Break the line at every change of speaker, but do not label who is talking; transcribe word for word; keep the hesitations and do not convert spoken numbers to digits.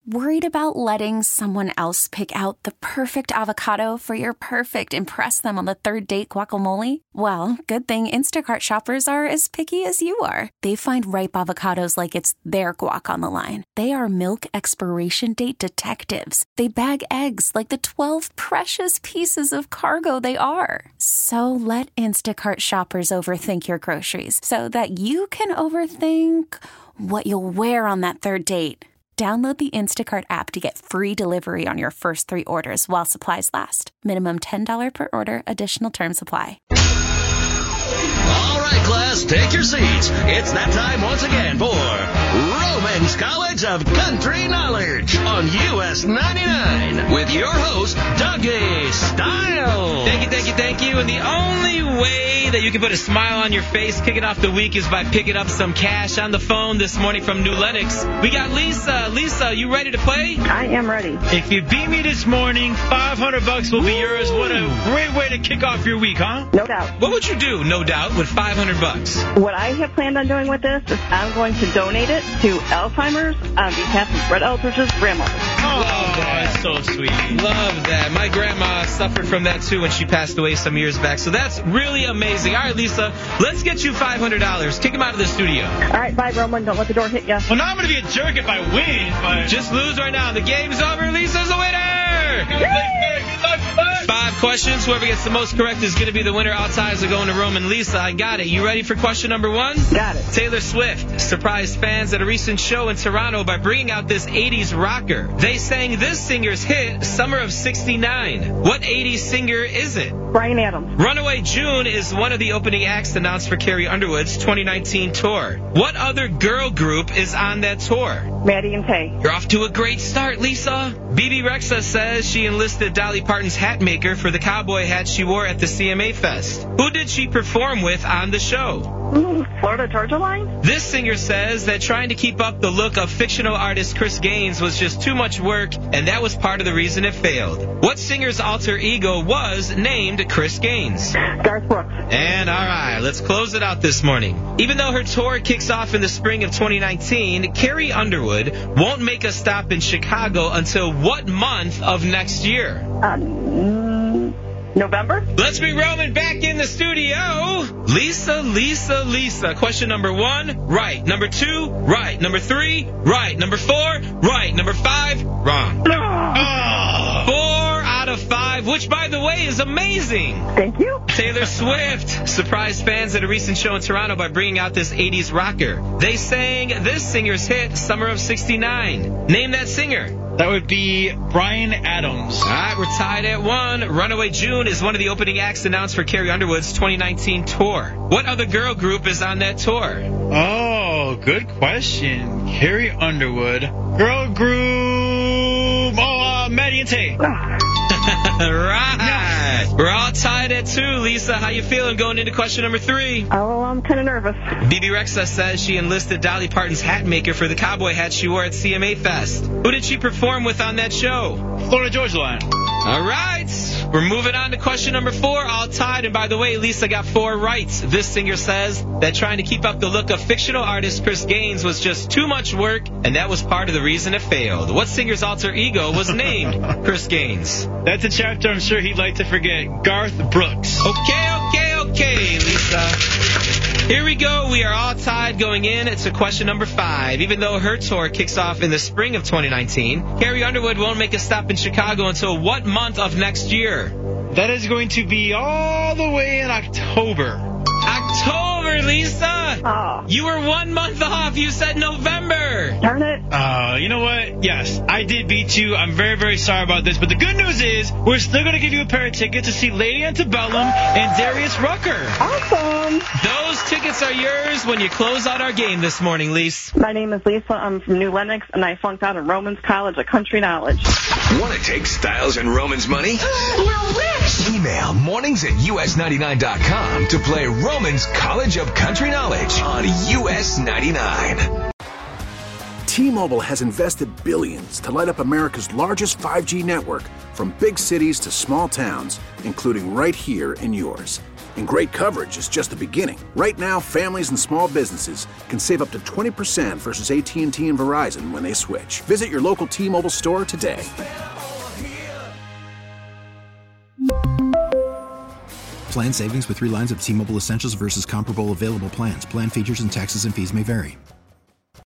Worried about letting someone else pick out the perfect avocado for your perfect impress them on the third date guacamole? Well, good thing Instacart shoppers are as picky as you are. They find ripe avocados like it's their guac on the line. They are milk expiration date detectives. They bag eggs like the twelve precious pieces of cargo they are. So let Instacart shoppers overthink your groceries so that you can overthink what you'll wear on that third date. Download the Instacart app to get free delivery on your first three orders while supplies last. Minimum ten dollars per order. Additional terms apply.
All right, class, take your seats. It's that time once again for Roman's College of Country Knowledge on U S ninety-nine with your host, Dougie Style.
Thank you, thank you, thank you. And the only way that you can put a smile on your face kicking off the week is by picking up some cash on the phone this morning from New Lenox. We got Lisa. Lisa, you ready to play?
I am ready.
If you beat me this morning, five hundred bucks will be yours. What a great way to kick off your week, huh?
No doubt.
What would you do, no doubt, with five hundred bucks?
What I have planned on doing with this is I'm going to donate it to Alzheimer's on behalf of Brett Eldridge's grandmother.
Oh, that's so sweet. Love that. My grandma suffered from that, too, when she passed away some years back. So that's really amazing. All right, Lisa, let's get you five hundred dollars. Kick him out of the studio.
All right, bye, Roman. Don't let the door hit you.
Well, now I'm going to be a jerk if I win, but...
Just lose right now. The game's over. Lisa's the winner.
Good luck, bud.
Five questions. Whoever gets the most correct is going to be the winner. All ties are going to Roman. Lisa, I got it. You ready for question number one?
Got it.
Taylor Swift surprised fans at a recent show in Toronto by bringing out this eighties rocker. They sang this singer's hit, Summer of sixty-nine. What eighties singer is it?
Bryan Adams.
Runaway June is one of the opening acts announced for Carrie Underwood's twenty nineteen tour. What other girl group is on that tour?
Maddie and Tay.
You're off to a great start, Lisa. Bebe Rexha says she enlisted Dolly Parton's hat maker for the cowboy hat she wore at the C M A Fest. Who did she perform with on the show?
Ooh, Florida Georgia Line?
This singer says that trying to keep up the look of fictional artist Chris Gaines was just too much work, and that was part of the reason it failed. What singer's alter ego was named Chris Gaines?
Garth Brooks.
And all right, let's close it out this morning. Even though her tour kicks off in the spring of twenty nineteen, Carrie Underwood won't make a stop in Chicago until what month of next year?
Um, November?
Let's bring Roman back in the studio. Lisa, Lisa, Lisa. Question number one, right. Number two, right. Number three, right. Number four, right. Number five, wrong. Oh. Four out of five, which, by the way, is amazing.
Thank you.
Taylor Swift surprised fans at a recent show in Toronto by bringing out this eighties rocker. They sang this singer's hit, Summer of sixty-nine. Name that singer.
That would be Bryan Adams.
All right, we're tied at one. Runaway June is one of the opening acts announced for Carrie Underwood's twenty nineteen tour. What other girl group is on that tour?
Oh, good question. Carrie Underwood. Girl group. Oh, uh, Maddie and Tay.
Right. We're all tied at two. Lisa, how you feeling going into question number three?
Oh, I'm kind of nervous.
Bebe Rexha says she enlisted Dolly Parton's hat maker for the cowboy hat she wore at C M A Fest. Who did she perform with on that show?
Florida Georgia Line.
All right. We're moving on to question number four, all tied. And by the way, Lisa got four right. This singer says that trying to keep up the look of fictional artist Chris Gaines was just too much work, and that was part of the reason it failed. What singer's alter ego was named Chris Gaines?
That's a chapter I'm sure he'd like to forget. Garth Brooks.
Okay, okay, okay, Lisa. Here we go. We are all tied going in. It's a question number five. Even though her tour kicks off in the spring of twenty nineteen, Carrie Underwood won't make a stop in Chicago until what month of next year?
That is going to be all the way in October.
October, Lisa!
Oh.
You were one month off. You said November.
Darn it.
Uh, you know what? Yes, I did beat you. I'm very, very sorry about this. But the good news is we're still going to give you a pair of tickets to see Lady Antebellum and Darius Rucker.
Awesome.
Those tickets are yours when you close out our game this morning, Lisa.
My name is Lisa. I'm from New Lenox, and I flunked out of Roman's College of Country Knowledge.
Want to take Styles and Roman's money?
You're rich!
Email mornings at U S ninety-nine dot com to play Roman's College of Country Knowledge on U S ninety-nine.
T-Mobile has invested billions to light up America's largest five G network, from big cities to small towns, including right here in yours. And great coverage is just the beginning. Right now, families and small businesses can save up to twenty percent versus A T and T and Verizon when they switch. Visit your local T-Mobile store today.
Plan savings with three lines of T-Mobile Essentials versus comparable available plans. Plan features and taxes and fees may vary.